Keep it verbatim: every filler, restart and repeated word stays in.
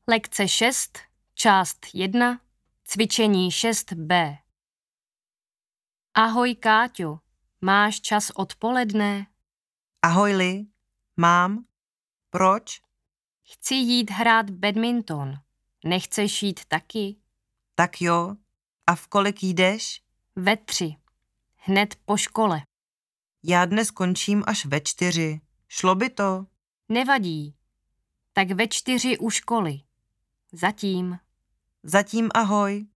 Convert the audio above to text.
Lekce šest, část jedna, cvičení šest bé. Ahoj Káťo, máš čas odpoledne? Ahoj Li, mám. Proč? Chci jít hrát badminton. Nechceš jít taky? Tak jo. A v kolik jdeš? Ve tři. Hned po škole. Já dnes končím až ve čtyři. Šlo by to? Nevadí. Tak ve čtyři u školy. Zatím. Zatím ahoj.